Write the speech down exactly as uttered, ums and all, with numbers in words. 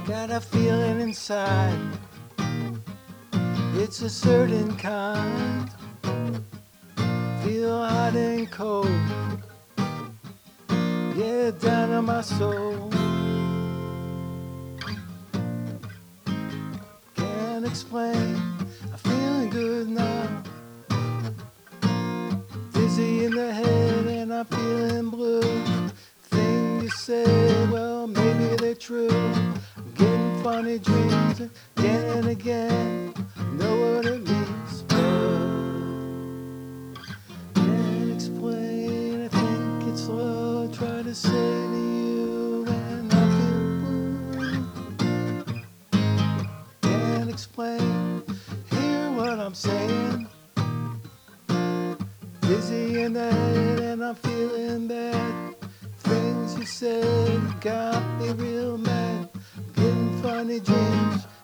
Got a feeling inside, it's a certain kind. Feel hot and cold, yeah, down in my soul. Can't explain, I'm feeling good now. Dizzy in the head and I'm feeling blue. Things you say, well, maybe they're true. I'm getting funny dreams again and again. Know what it means, but can't explain. I think it's love. Try to say to you when I feel blue. Can't explain. Hear what I'm saying. Dizzy in the head and I'm feeling bad. Things you said got me real mad. Getting funny dreams